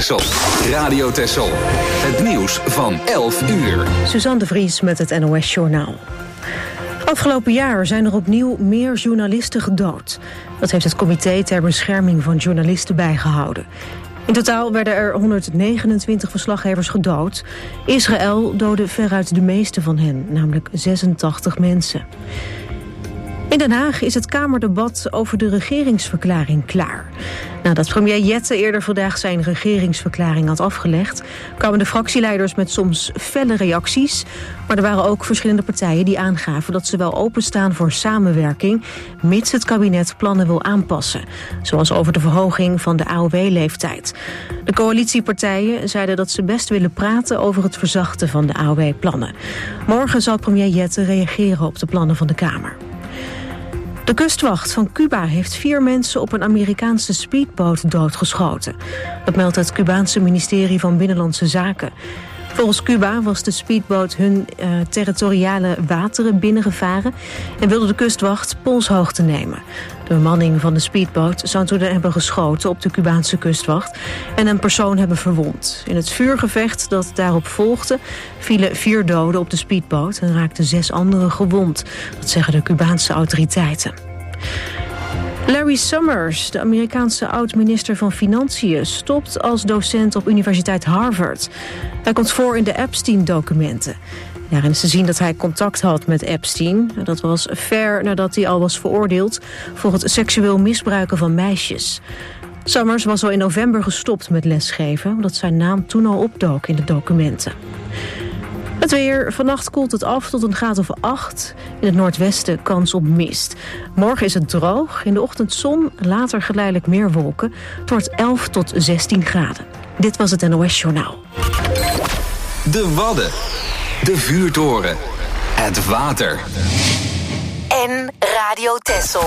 Texel. Radio Texel. Het nieuws van 11 uur. Suzanne de Vries met het NOS Journaal. Afgelopen jaar zijn er opnieuw meer journalisten gedood. Dat heeft het Comité ter Bescherming van Journalisten bijgehouden. In totaal werden er 129 verslaggevers gedood. Israël doodde veruit de meeste van hen, namelijk 86 mensen. In Den Haag is het Kamerdebat over de regeringsverklaring klaar. Nadat premier Jette eerder vandaag zijn regeringsverklaring had afgelegd, kwamen de fractieleiders met soms felle reacties. Maar er waren ook verschillende partijen die aangaven dat ze wel openstaan voor samenwerking, mits het kabinet plannen wil aanpassen. Zoals over de verhoging van de AOW-leeftijd. De coalitiepartijen zeiden dat ze best willen praten over het verzachten van de AOW-plannen. Morgen zal premier Jette reageren op de plannen van de Kamer. De kustwacht van Cuba heeft 4 mensen op een Amerikaanse speedboot doodgeschoten. Dat meldt het Cubaanse ministerie van Binnenlandse Zaken. Volgens Cuba was de speedboot hun territoriale wateren binnengevaren en wilde de kustwacht polshoogte nemen. De bemanning van de speedboot zou toen hebben geschoten op de Cubaanse kustwacht en een persoon hebben verwond. In het vuurgevecht dat daarop volgde vielen 4 doden op de speedboot en raakten 6 anderen gewond. Dat zeggen de Cubaanse autoriteiten. Larry Summers, de Amerikaanse oud-minister van Financiën, stopt als docent op Universiteit Harvard. Hij komt voor in de Epstein-documenten. Daarin is te zien dat hij contact had met Epstein. Dat was ver nadat hij al was veroordeeld voor het seksueel misbruiken van meisjes. Summers was al in november gestopt met lesgeven, omdat zijn naam toen al opdook in de documenten. Het weer. Vannacht koelt het af tot een graad of 8. In het noordwesten kans op mist. Morgen is het droog. In de ochtend zon. Later geleidelijk meer wolken. Het wordt 11 tot 16 graden. Dit was het NOS Journaal. De Wadden. De vuurtoren. Het water. En Radio Texel.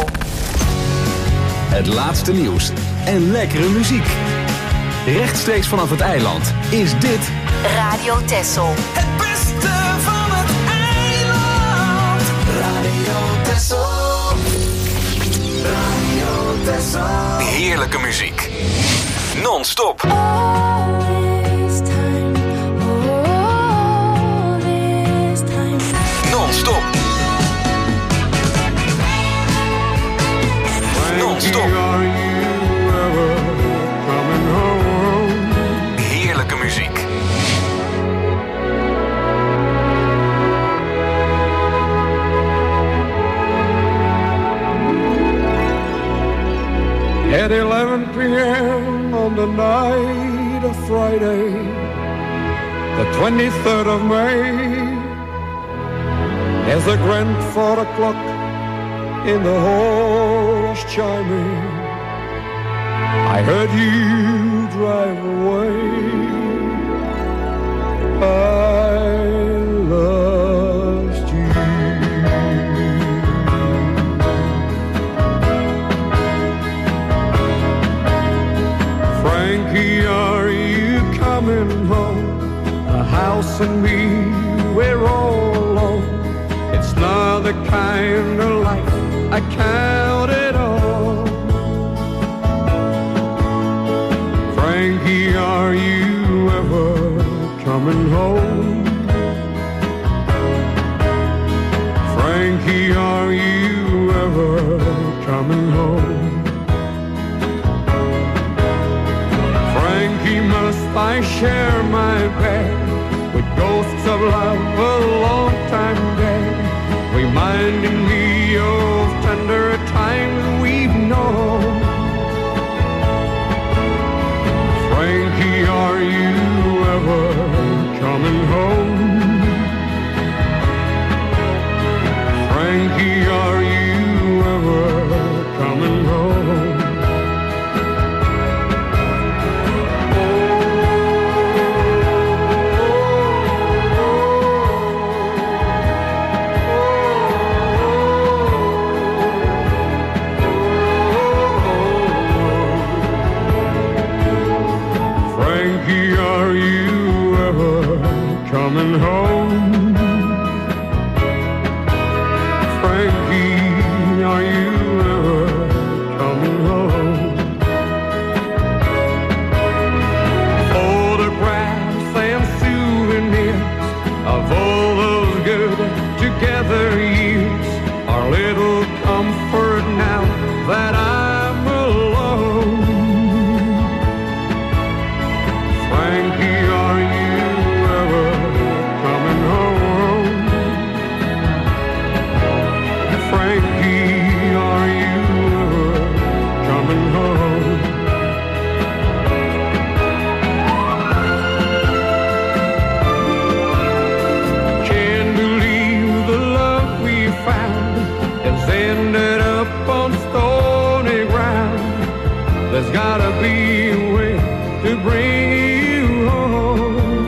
Het laatste nieuws. En lekkere muziek. Rechtstreeks vanaf het eiland is dit Radio Texel. Het beste van het eiland. Radio Texel. Radio Texel. heerlijke muziek. Non-stop. Non-stop. Non-stop. Heerlijke muziek. At 11 p.m. on the night of Friday, the 23rd of May, as the grandfather clock in the hall was chiming, I heard you drive away. I lost you. Frankie, are you coming home? The house and me, we're all alone. It's not the kind of life I counted on. Frankie, are you ever coming home? Frankie, are you ever coming home? Frankie, must I share my bed with ghosts of love a long time dead, reminding me of tender times we've known? Frankie, are you ever coming home? Frankie, are you ever coming home? Frankie, are you ever coming home? Frankie, are you ever coming home? Frankie, are you ever coming home? Frankie, are you ever coming home? Can't believe the love we found has ended up on stony ground. There's gotta be a way to bring you home.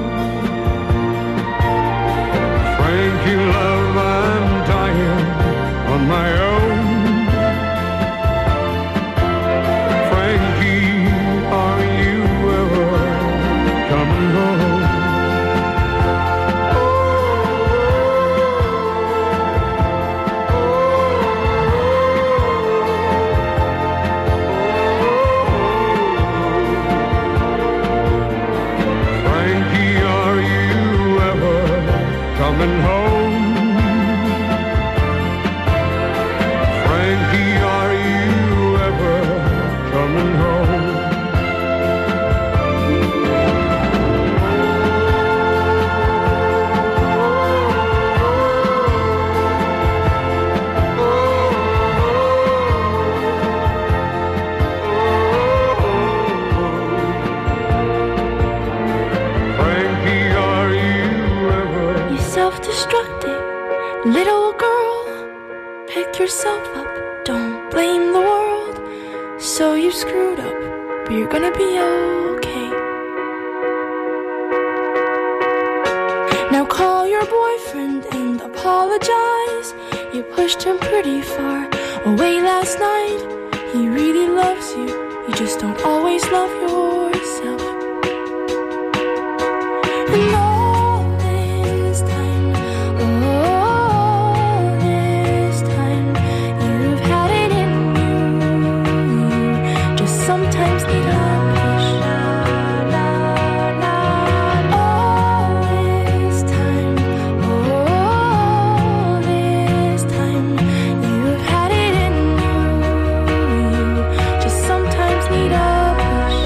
Frankie, love, I'm dying on my own. Frankie, are you ever coming home? Frankie, are you ever coming home? Frankie, are you ever coming home? Frankie, are you ever? You self-destructive little girl. Pick yourself up, don't blame the world. So you screwed up, but you're gonna be okay. Now call your boyfriend and apologize. You pushed him pretty far away last night. He really loves you, you just don't always love yourself. And all this time, you've had it in you. You just sometimes need a push. All this time, you've had it in you. You just sometimes need a push.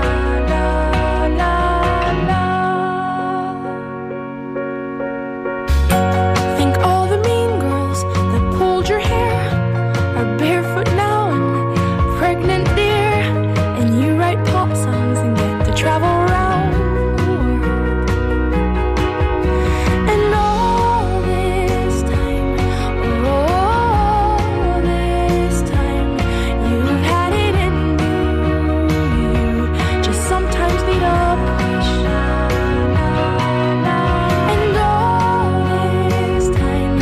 Think all the mean girls that pulled your hair are barefoot now and pregnant, dear. And you write pop songs and get to travel around the world. And all this time, you've had it in you. You just sometimes need a push. And all this time,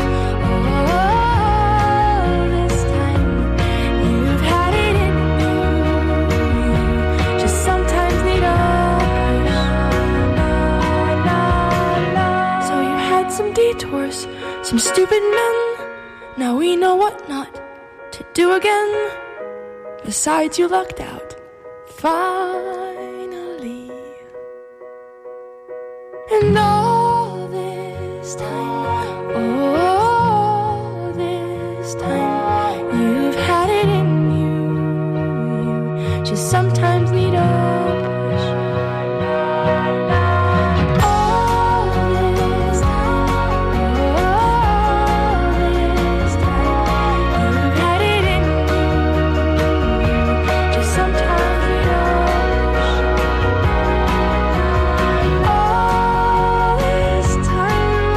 you've had it in you. You just sometimes need a push. So you had some detours, some stupid men. Now we know what not to do again. Besides, you lucked out. Finally. And all this time, you've had it in you. You just sometimes need a push. All this time, you've had it in you. Just sometimes need a push. All this time,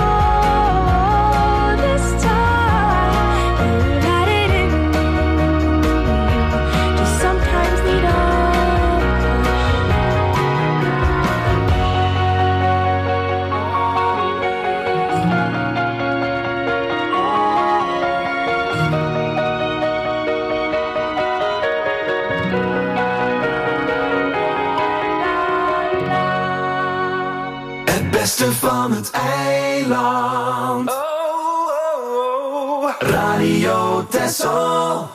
you've had it in you. Just sometimes need a Het beste van het eiland. Radio Texel.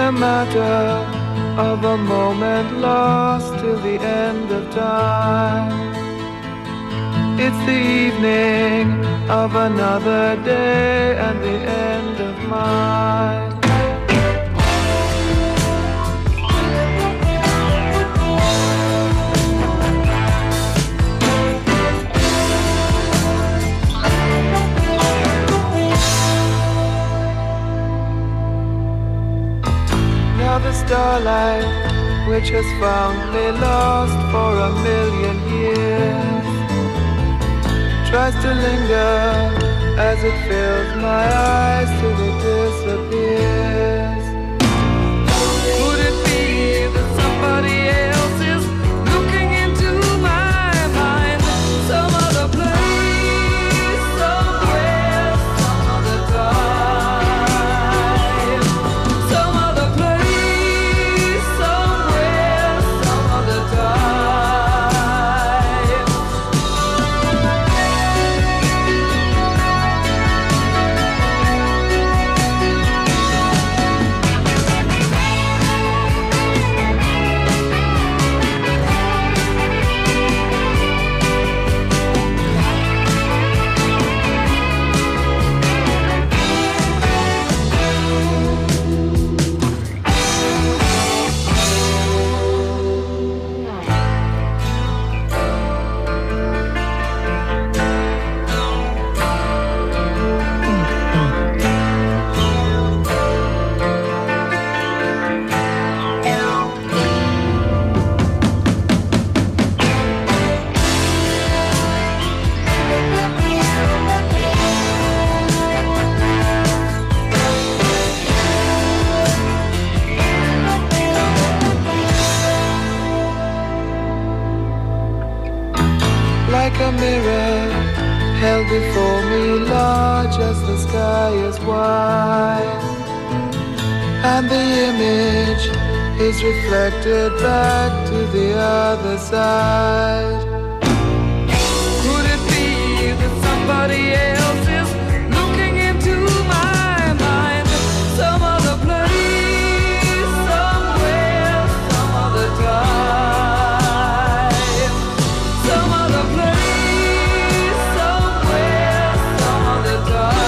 a matter of a moment lost till the end of time. It's the evening of another day and the end of mine. Now the starlight, which has found me lost for a million years, tries to linger as it fills my eyes till it disappears. Could it be that somebody else is looking into my mind? Some other place, somewhere, some other time. Some other place, somewhere, some other time. Like a mirror held before me, large as the sky is wide, and the image is reflected back to the other side. Could it be that somebody else is looking into my mind? Some other place, somewhere, some other time. Some other place, somewhere, some other time.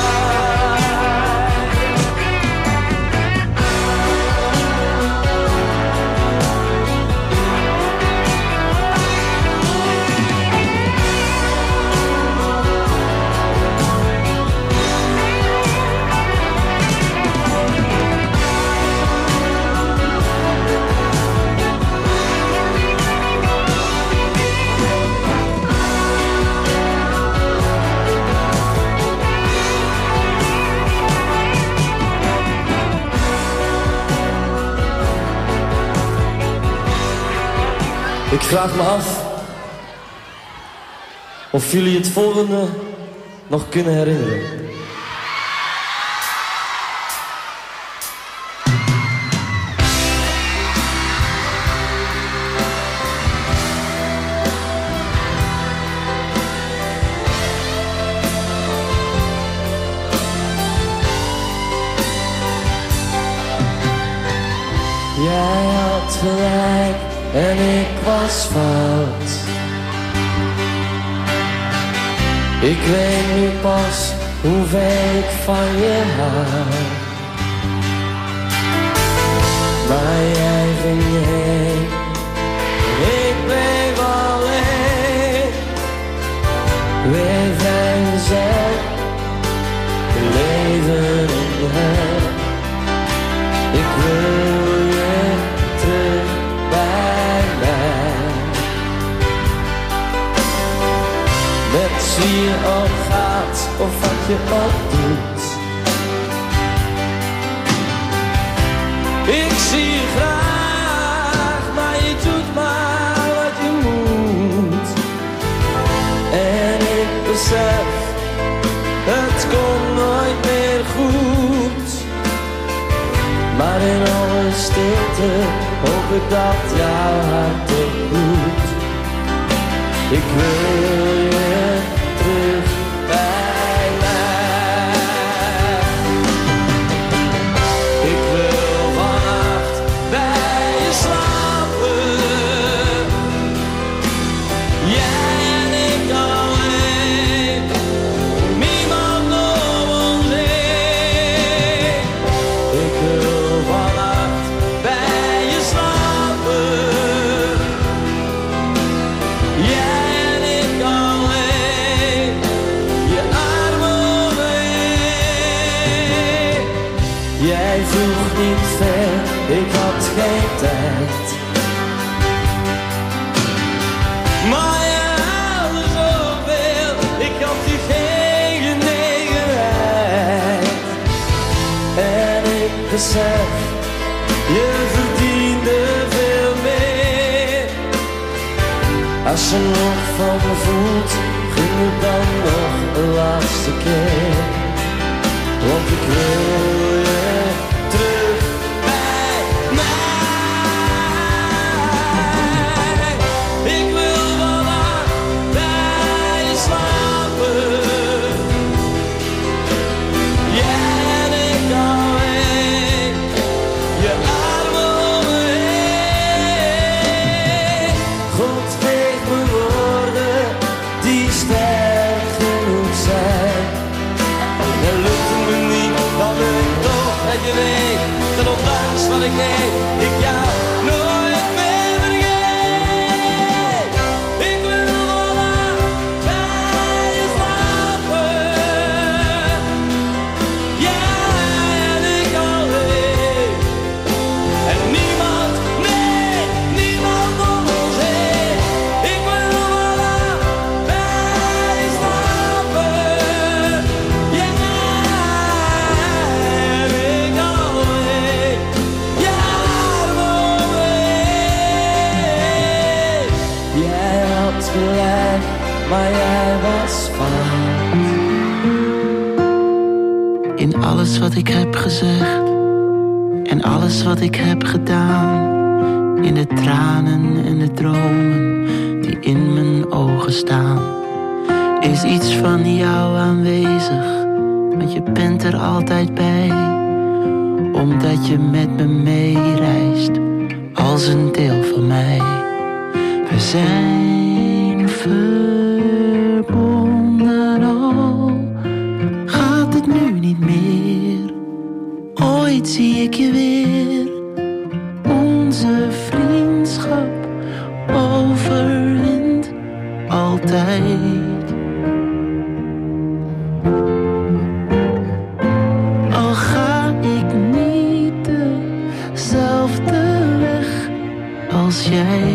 Ik vraag me af of jullie het volgende nog kunnen herinneren. Jij had gelijk en ik was fout. Ik weet nu pas hoeveel ik van je hou. Maar jij ging heen, ik bleef alleen. Weer vrijgezel, leven in hem. Ik wil je terug bij mij. Met wie je ook gaat of wat je ook doet. Ik zie je graag, maar je doet maar wat je moet. En ik besef, het komt nooit meer goed. Maar in alle stilte hoop ik dat jouw hart het doet. Ik wil je terug bij mij. Ik wil vanavond Jij en ik alleen, je armen om me heen. Jij vroeg niet ver, ik had geen tijd. Maar je haalde zoveel, ik had je geen genegenheid. En ik besef, je verdiende veel meer. Als je nog van me voelt, gun me dan nog een laatste keer. Want ik wil je terug bij mij. Ik wil vandaag bij je slapen. Jij en ik alleen, je armen om me heen. God geeft me woorden die sterk genoeg zijn. En lukt het me niet, dan wil ik toch dat je weet dat ondanks wat ik deed, ik jou nooit meer vergeet. Ik wil vandaag bij je slapen. Jij en ik alleen. En niemand, nee, niemand om ons heen. Ik wil vandaag bij je slapen. Jij en ik alleen. Je armen om me heen. Jij had gelijk, maar jij was fout. In alles wat ik heb gezegd en alles wat ik heb gedaan, in de tranen en de dromen die in mijn ogen staan, is iets van jou aanwezig, want je bent er altijd bij, omdat je met me meereist als een deel van mij. We zijn verbonden, al gaat het nu niet meer. Ooit zie ik je weer. Onze vriendschap overwint altijd. Al ga ik niet dezelfde weg als jij.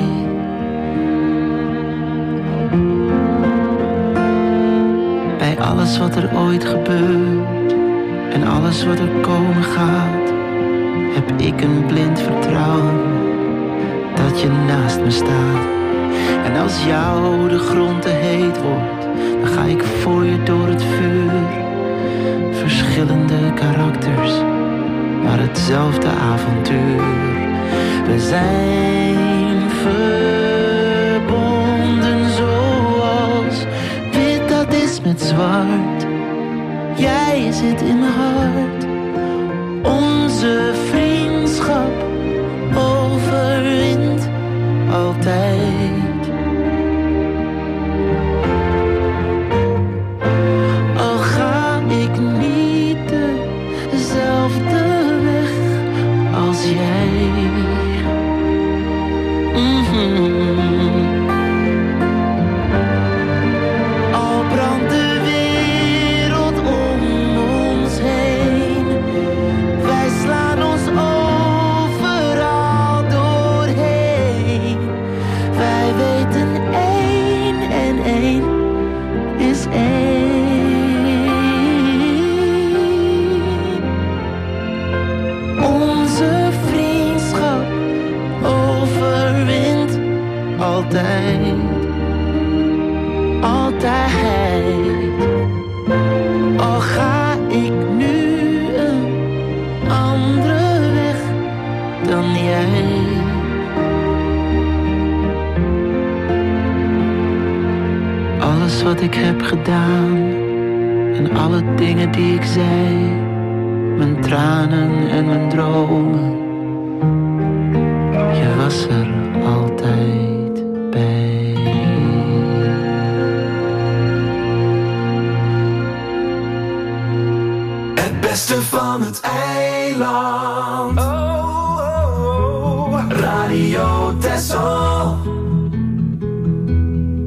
Bij alles wat er ooit gebeurt en alles wat er komen gaat, heb ik een blind vertrouwen dat je naast me staat. En als jou de grond te heet wordt, dan ga ik voor je door het vuur. Verschillende karakters, maar hetzelfde avontuur. We zijn verbonden zoals wit dat is met zwart. Jij zit in mijn hart. Onze vriendschap overwint altijd. Al ga ik niet dezelfde weg als jij. Al brandt de wereld om ons heen, wij slaan ons overal doorheen. Wij weten 1 en 1 is 1. Onze vriendschap overwint altijd. Altijd. Al ga ik nu een andere weg dan jij. Alles wat ik heb gedaan en alle dingen die ik zei, mijn tranen en mijn dromen, je was er altijd bij. Het beste van het eiland. Oh, oh, oh. Radio Texel.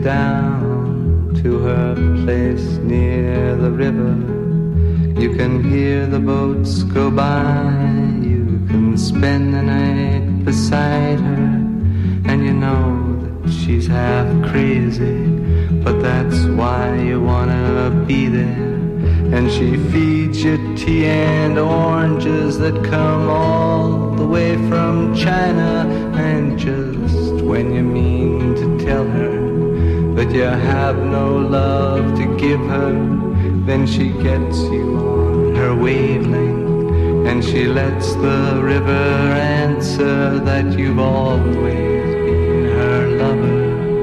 down to her place near the river. You can hear the boats go by. You can spend the night beside her. And you know that she's half crazy, but that's why you wanna be there. And she feeds you tea and oranges that come all the way from China. And just when you mean to tell her that you have no love to give her, then she gets you on her wavelength, and she lets the river answer that you've always been her lover.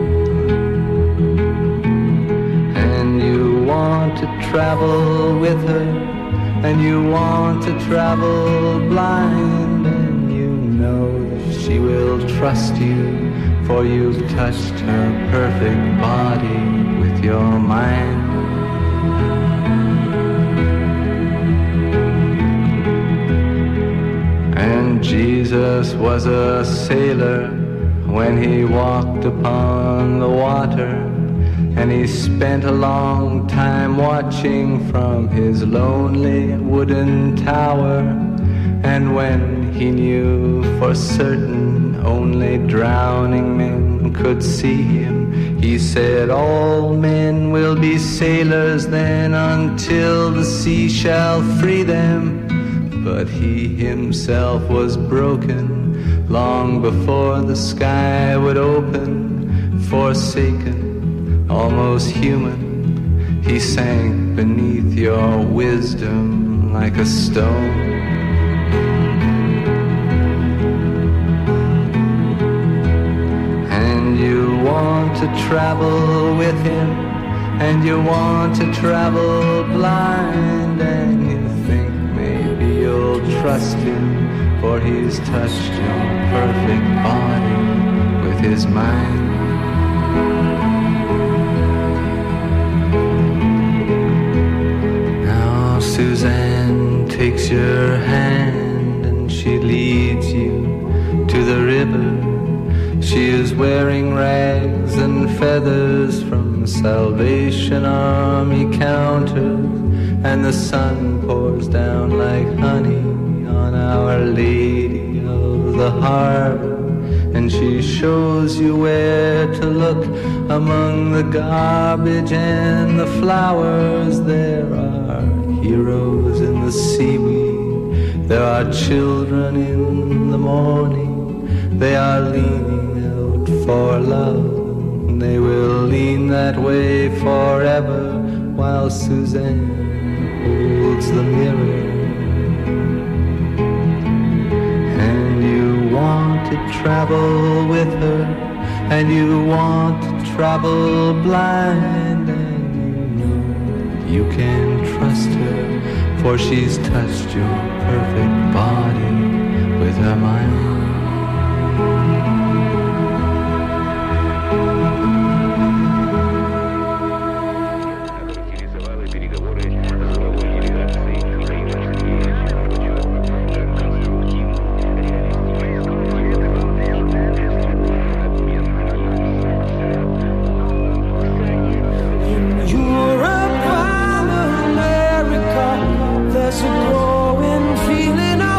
And you want to travel with her, and you want to travel blind, and you know that she will trust you, for you've touched her perfect body with your mind. And Jesus was a sailor when he walked upon the water, and he spent a long time watching from his lonely wooden tower. And when he knew for certain only drowning men could see him, he said, all men will be sailors then until the sea shall free them. But he himself was broken long before the sky would open. Forsaken, almost human, he sank beneath your wisdom like a stone. And you want to travel with him, and you want to travel blind, and you think maybe you'll trust him, for he's touched your perfect body with his mind. Now Suzanne takes your hand and she leads you to the river. She is wearing rags and feathers from Salvation Army counters, and the sun pours down like honey on Our Lady of the Harbor. And she shows you where to look among the garbage and the flowers. There are heroes in the seaweed, there are children in the morning. They are leaning out for love, they will lean that way forever, while Suzanne holds the mirror. And you want to travel with her, and you want to travel blind, and you know you can trust her, for she's touched your perfect body with her mind. There's a growing feeling of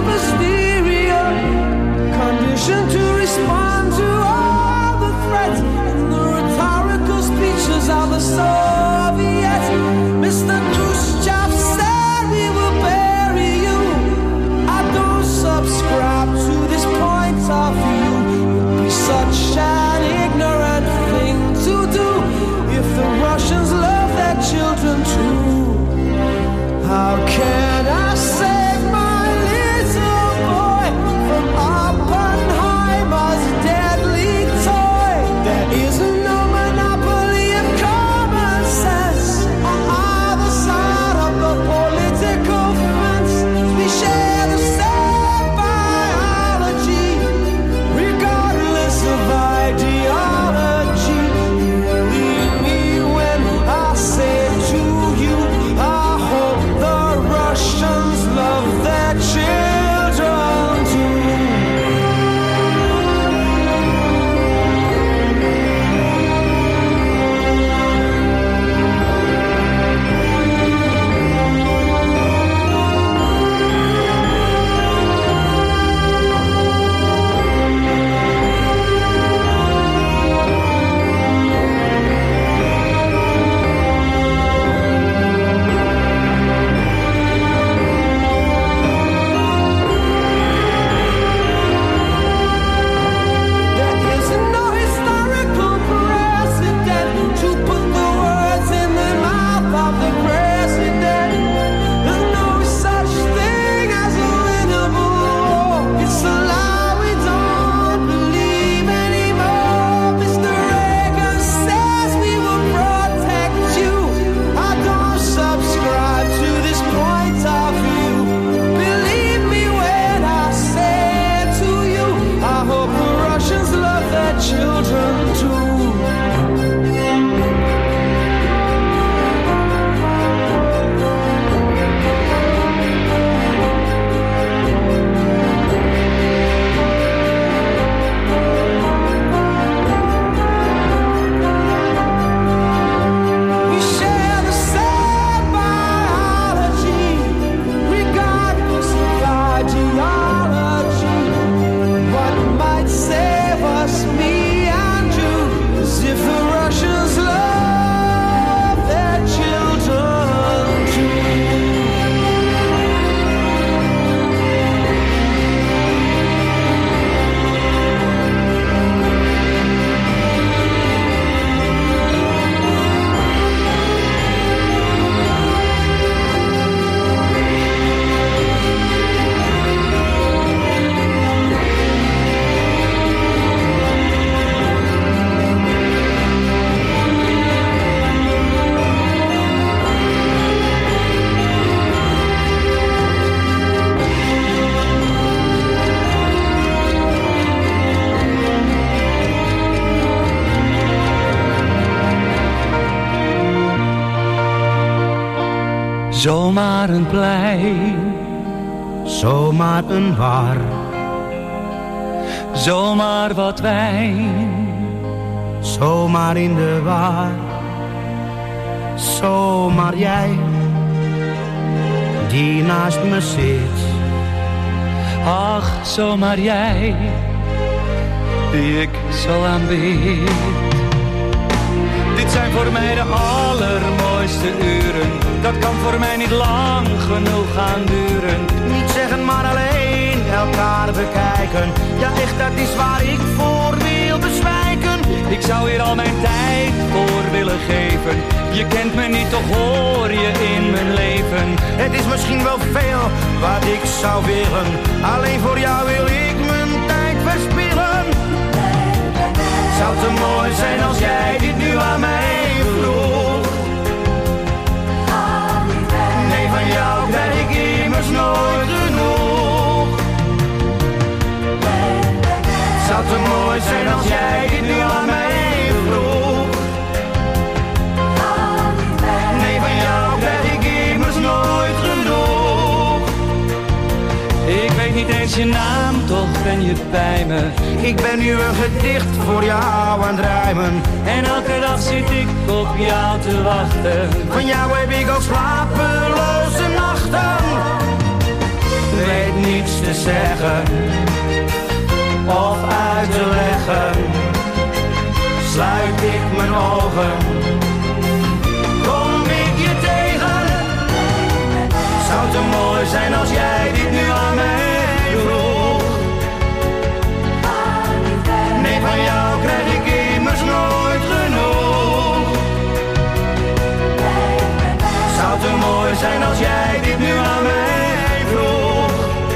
Zomaar een plein, zomaar een bar, zomaar wat wijn, zomaar in de war. Zomaar jij, die naast me zit. Ach, zomaar jij, die ik zo aanbid. Dit zijn voor mij de allermooiste uren. Dat kan voor mij niet lang genoeg gaan duren. Niet zeggen maar alleen elkaar bekijken. Ja echt, dat is waar ik voor wil bezwijken. Ik zou hier al mijn tijd voor willen geven. Je kent me niet, toch hoor je in mijn leven. Het is misschien wel veel wat ik zou willen. Alleen voor jou wil ik mijn tijd verspillen. Zou te mooi zijn als jij dit nu aan mij vroeg. Nee, van jou krijg ik immers nooit genoeg. Zou te mooi zijn als jij dit nu aan mij vroeg. Nee, van jou krijg ik immers nooit genoeg. Ik weet niet eens je naam, toch ben je bij me. Ik ben nu een gedicht voor jou aan het rijmen. En elke dag zit ik op jou te wachten. Van jou heb ik al slapeloze nachten. Weet niets te zeggen of uit te leggen. Sluit ik mijn ogen, kom ik je tegen. Zou te mooi zijn als jij dit nu aan mij vroeg. Nee, van jou krijg ik immers nooit genoeg. Zou te mooi zijn als jij dit nu aan mij vroeg.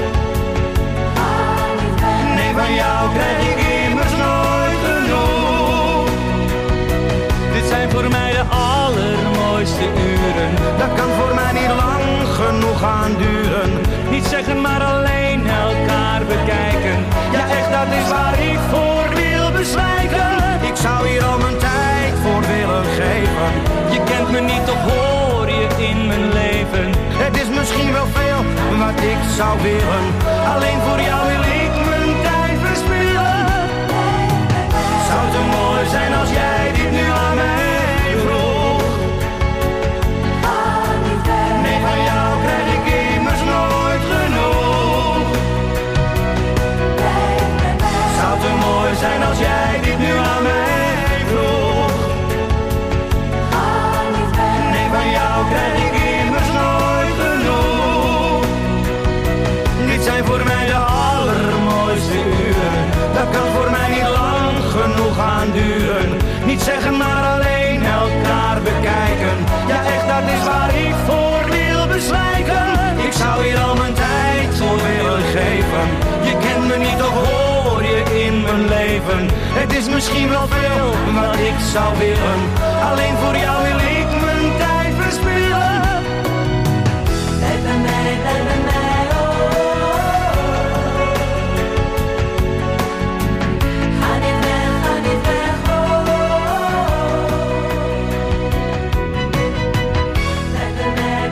Nee, van jou krijg ik immers nooit genoeg. Dit zijn voor mij de allermooiste uren. Dat kan voor mij niet lang genoeg gaan duren. Niet zeggen, maar alleen elkaar bekijken. Ja echt, dat is waar ik voor wil bezwijken. Ik zou hier al mijn tijd voor willen geven. Je kent me niet, toch hoor je in mijn leven. Het is misschien wel veel wat ik zou willen. Alleen voor jou wil ik mijn tijd verspillen. Zou te mooi zijn als jij dit nu aan mij vroeg. Nee, van jou krijg ik immers nooit genoeg. Zou te mooi zijn als jij dit nu aan mij vroeg. Nee, van jou krijg ik immers nooit genoeg. Dit zijn voor mij de allermooiste uren. Dat kan voor mij niet lang genoeg gaan duren. Niet zeggen, maar alleen elkaar bekijken. Ja echt, dat is waar ik voor wil bezwijken. Ik zou hier al mijn tijd voor willen geven. Je kent me niet, toch hoor je in mijn leven. Het is misschien wel veel wat ik zou willen. Alleen voor jou wil ik mijn tijd verspillen. Blijf bij mij, blijf bij mij, oh. Ga niet weg, oh. Blijf bij mij,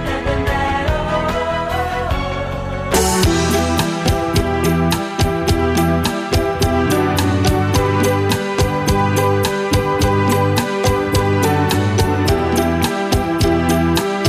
oh.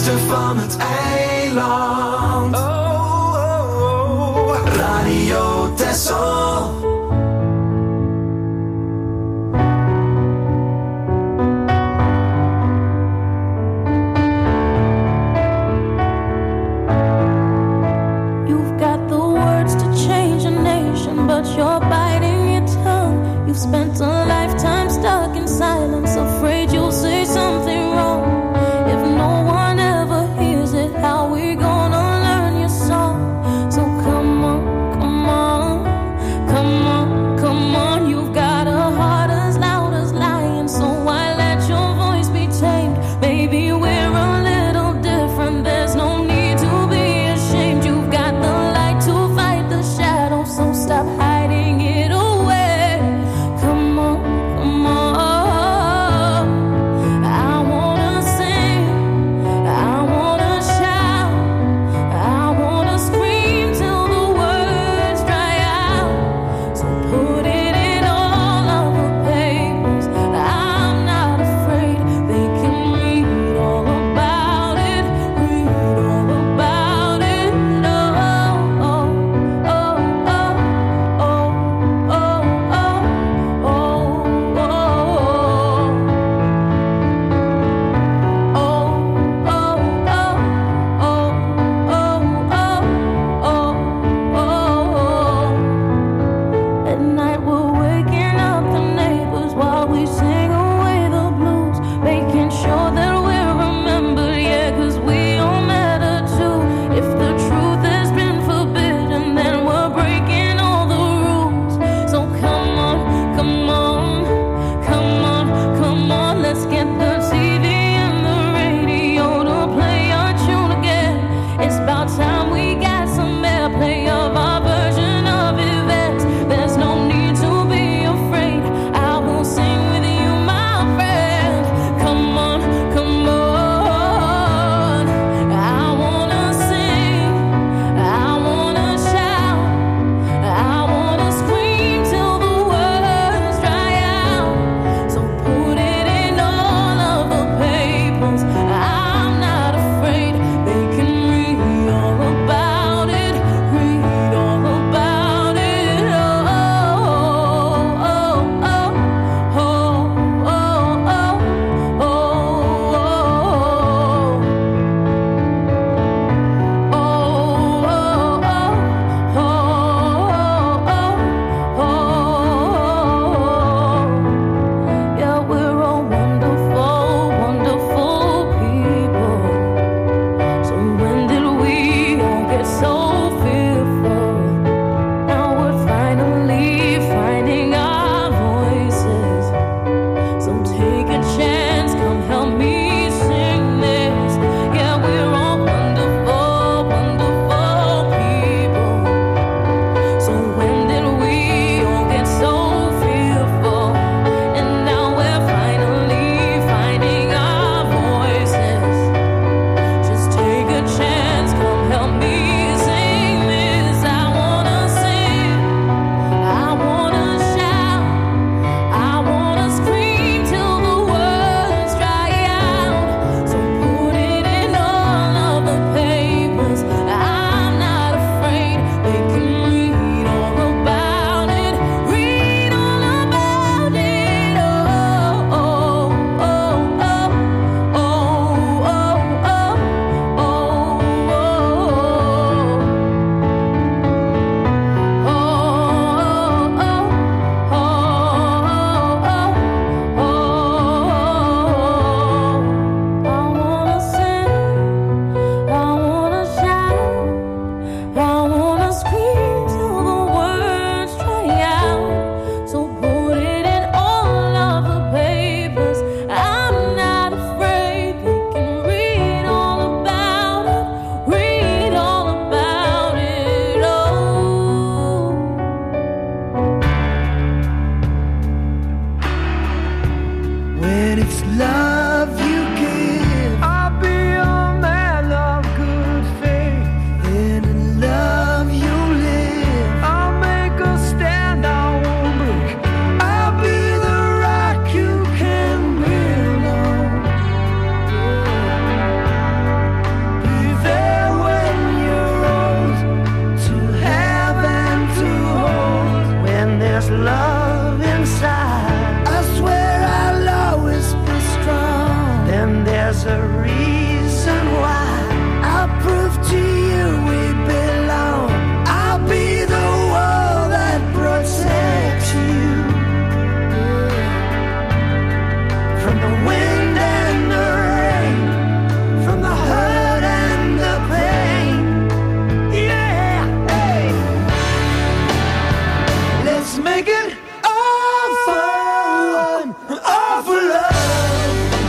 beste van het eiland. Radio Texel. You've got the words to change a nation, but you're biting your tongue. You've spent a lifetime stuck in silence, afraid you'll say something wrong. If no one ever hears it, how we gonna learn your song? So come on, come on, come the reason why. I'll prove to you we belong. I'll be the wall that protects you from the wind and the rain, from the hurt and the pain. Yeah, hey. Let's make it all fun, all for love.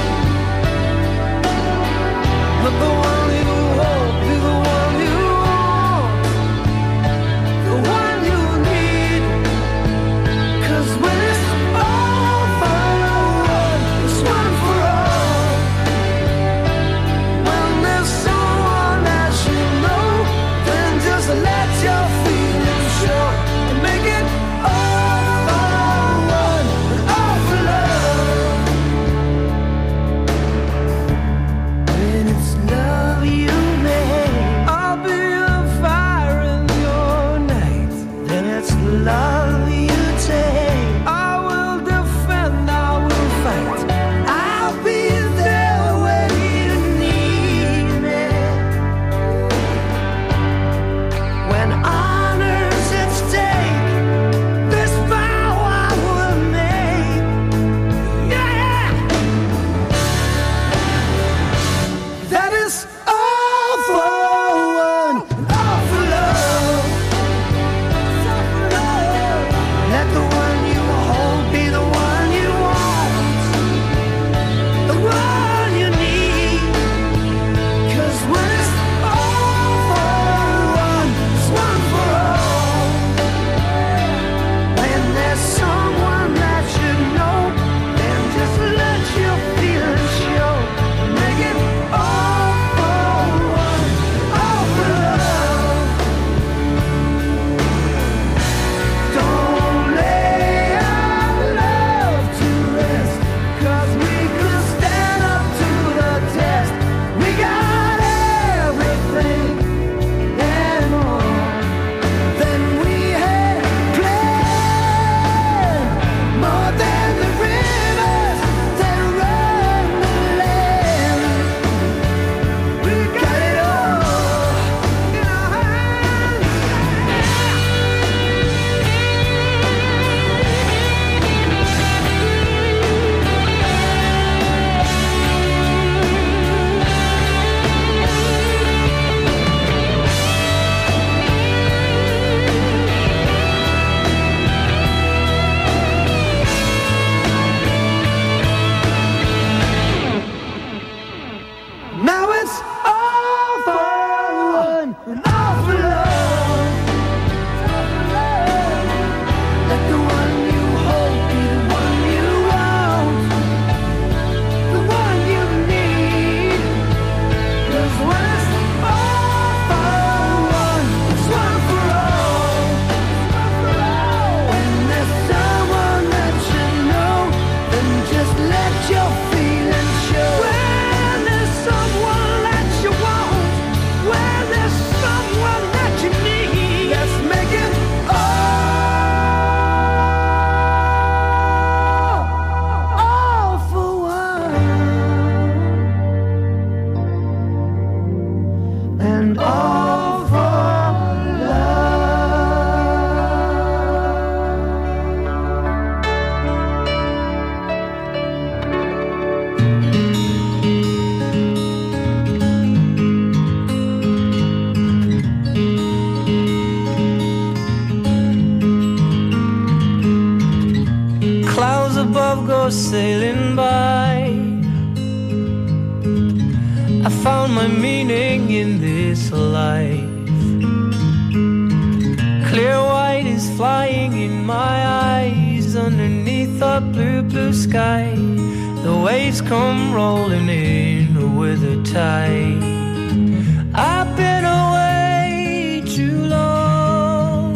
Let the one you hold be the one you want, the one you need. 'Cause when it's all fun, it's one for all. When there's someone that you know, then just let your feelings show and make it all fun, all for love. When it's love you make, I'll be the fire in your night. Then it's love you take. I will defend, I will fight. I'll be there when you need me. When honor's at stake, this vow I will make. Yeah, that is all for one, all for love. Let the one you hold be the one you want, the one you need. 'Cause when it's all for one, it's one for all. When there's someone that you know, then just let your feelings show. Make it all for one, all for love. Don't lay our love to rest, 'cause we could stand up to the test. We got everything and more than we had planned, more than the rivers that run the land. We got it all in our hands. Now it's all for one and all for love. Let the one you hold be the one you want, the one you need. 'Cause when it's all for one, it's one for all. When there's someone that you know, then just let your feelings show. When there's someone that you want, when there's someone that you need, let's make it all for one and all for Clouds above go sailing by. I found my meaning in this life. Clear white is flying in my eyes underneath a blue, blue sky. The waves come rolling in with a tide. I've been away too long,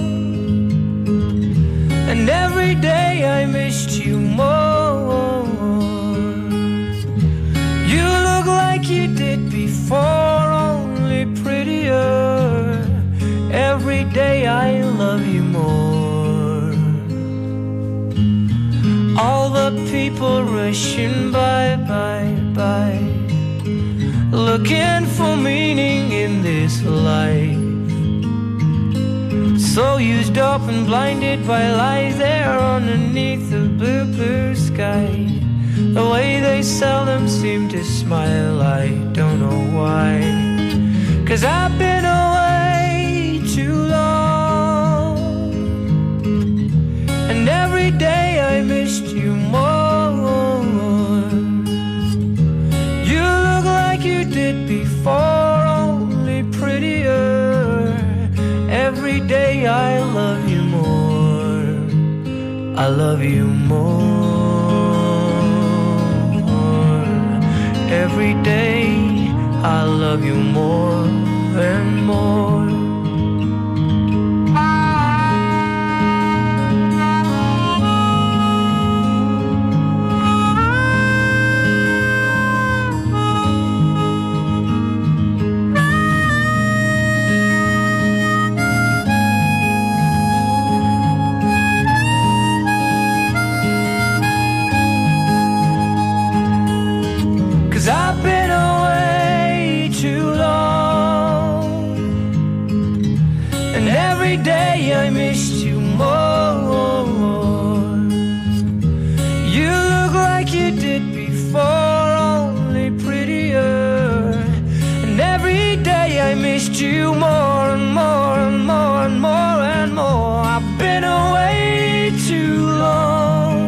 and every day I missed you more. You look like you did before, only prettier. Every day I love you more. All the people rushing by, by, by. looking for meaning in this life. So used up and blinded by lies there underneath the blue, blue sky. The way they seldom seem to smile, I don't know why. 'Cause I've been away too long, and every day I missed you more. You look like you did before, only prettier. Every day I love you more, I love you more. Every day I love you more and more. I've been away too long, and every day I missed you more. You look like you did before, only prettier. And every day I missed you more and more and more and more and more. I've been away too long,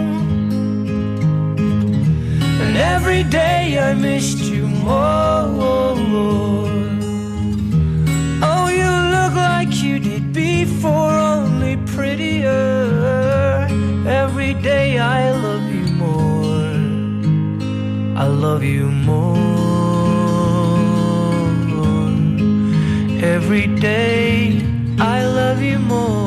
and every day I missed you more. Oh, you look like you did before, only prettier. Every day I love you more, I love you more. Every day I love you more.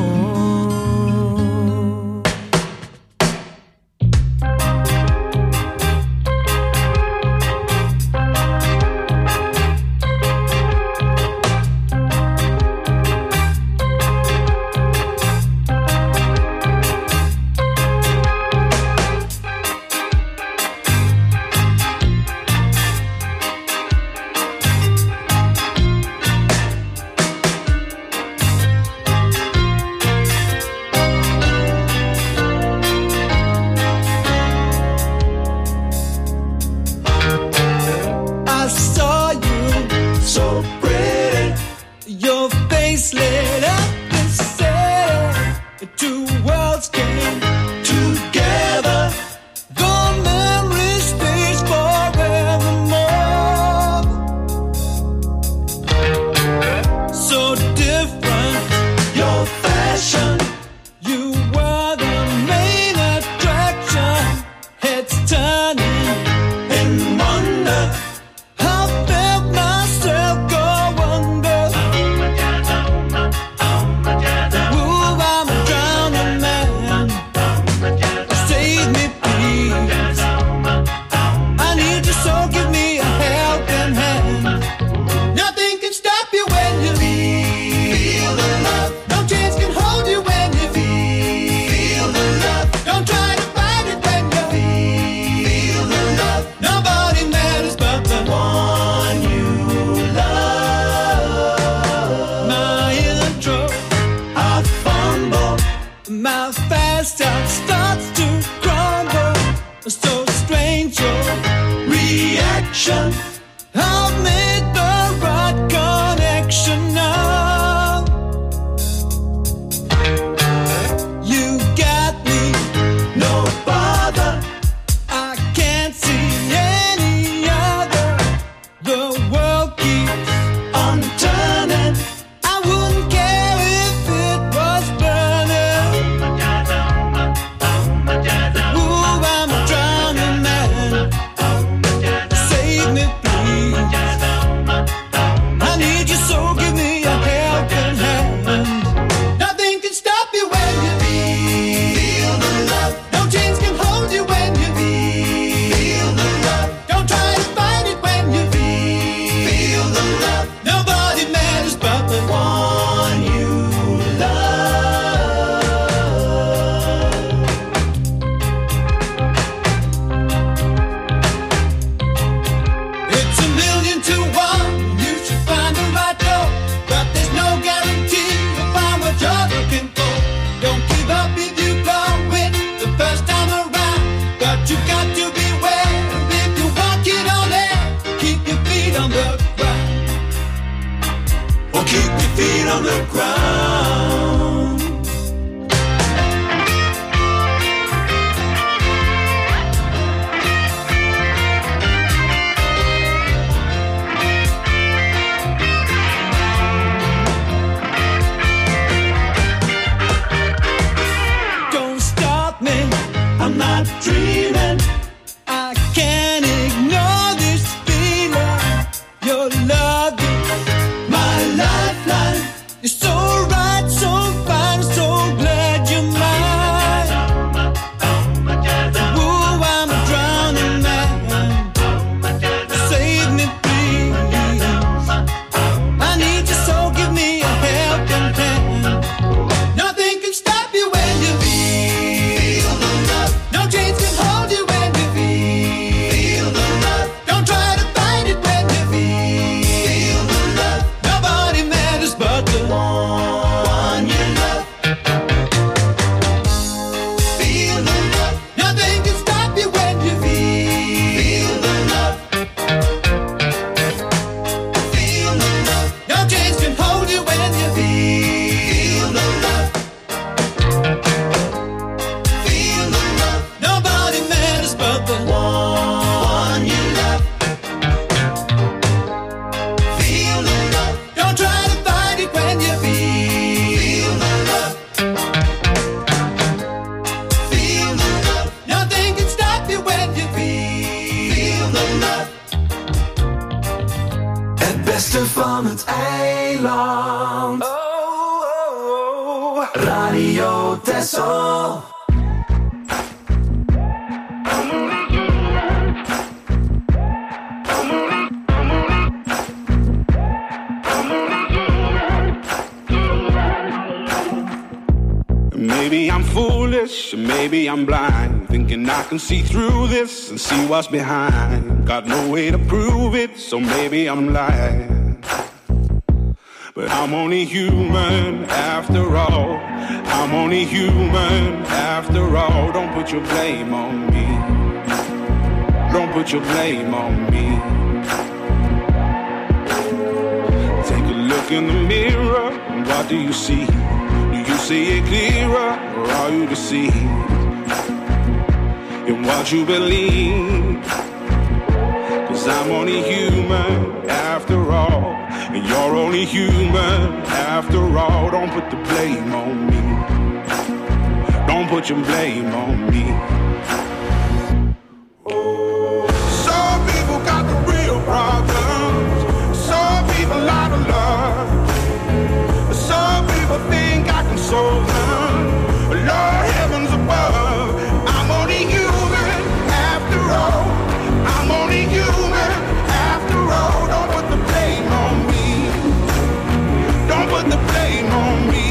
Save me, please. on the ground. Don't stop me, I'm not dreaming. I can't ignore this feeling. Your love is my lifeline. You're so right, so fine, so glad you're mine. Ooh, I'm a drowning man. Save me, please. I need you, so give me a helping hand. Nothing can stop you when you feel the love. No chains can hold you when you feel the love. Don't try to find it when you feel the love. Nobody matters but the one you love. Feel the love. Nothing can stop you when you feel the love. Feel the love. No chains can hold you when you feel the love. Feel the love. Nobody matters but the one you love. Feel the love. Don't try to find it when you feel the love. Feel the love. Nothing can stop you when you feel the love. Het beste van het eiland. Radio Texel. Maybe I'm foolish, maybe I'm blind, thinking I can see through this and see what's behind. Got no way to prove it, so maybe I'm lying. But I'm only human after all. I'm only human after all. Don't put your blame on me. Don't put your blame on me. Take a look in the mirror, and what do you see? Do you see it clearer, or are you deceived in what you believe? 'Cause I'm only human after all, and you're only human after all. Don't put the blame on me. Don't put your blame on me. Some people got the real problems. Some people out of love. Some people think I can solve them. Lord heavens above, I'm only human after all. I'm only human after all. Don't put the blame on me. Don't put the blame on me.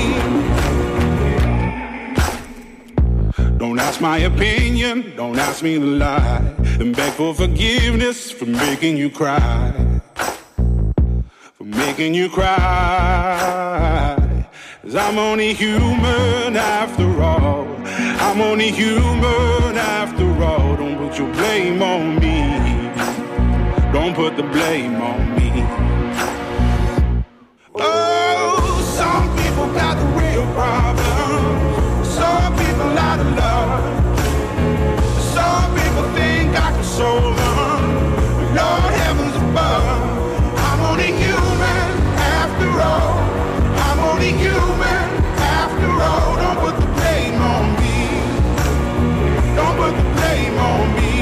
Don't ask my opinion, don't ask me to lie, and beg for forgiveness for making you cry. For making you cry. 'Cause I'm only human after all. I'm only human after all. Don't put your blame on me. Don't put the blame on me. Oh, some people got the real problems. Some people out of love. Some people think I can solve them. Lord heavens above, I'm only human after all. I'm only human after all. Don't put the blame on me. Don't put the blame on me.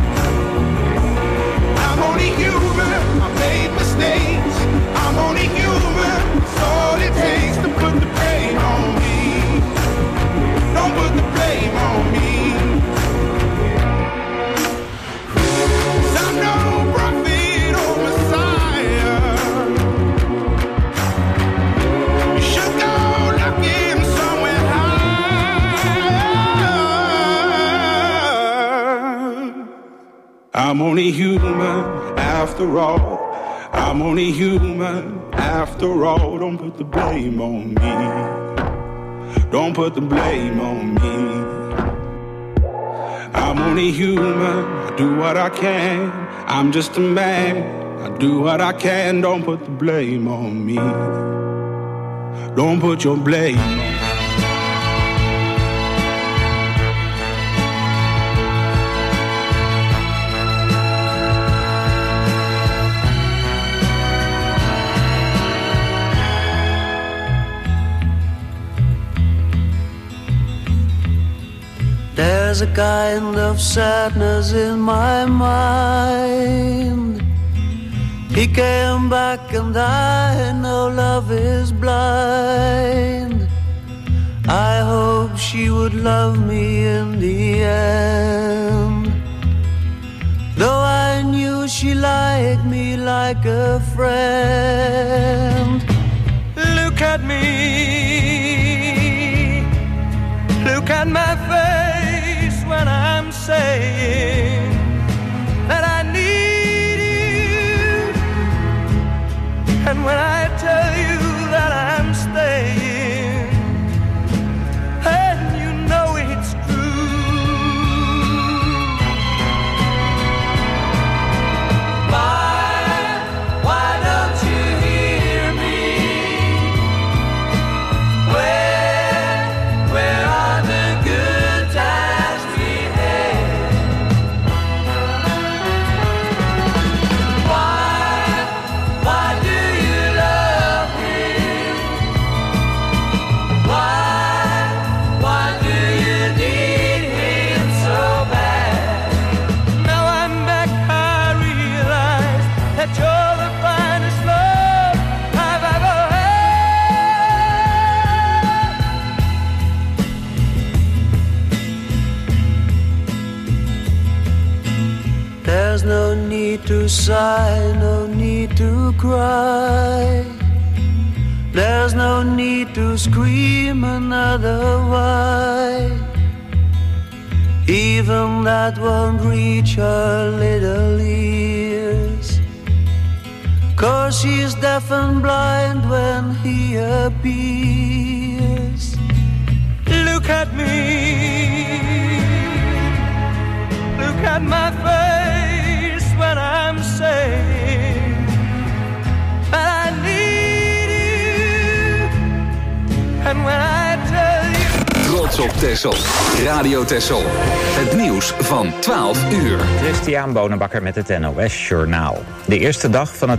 I'm only human. I made mistakes. I'm only human. It's all it takes to put the blame on me. Don't put the blame on me. 'Cause I'm no prophet or Messiah. You should go looking somewhere high. I'm only human after all. I'm only human after all. Don't put the blame on me. Don't put the blame on me. I'm only human. I do what I can. I'm just a man. I do what I can. Don't put the blame on me. Don't put your blame on me. There's a kind of sadness in my mind. He came back and I know love is blind. I hope she would love me in the end. Though I knew she liked me like a friend. Look at me, look at my face when I'm saying that I need you, and when I tell you that I'm staying, and you know it's true. Why don't you hear me? Where are the good times we had? Why do you love me? Why do you need him so bad? Now I'm back, I realize that you're the finest love I've ever had. There's no need to sigh, no need to cry. There's no need to scream another why. Even that won't reach her little ears, 'cause she's deaf and blind when he appears. Look at me, look at my face when I'm saying that I need you, and when I tell you. Trots op Texel. Radio Texel. Het nieuws van 12 uur. Christian Bonenbakker met het NOS Journaal. De eerste dag van het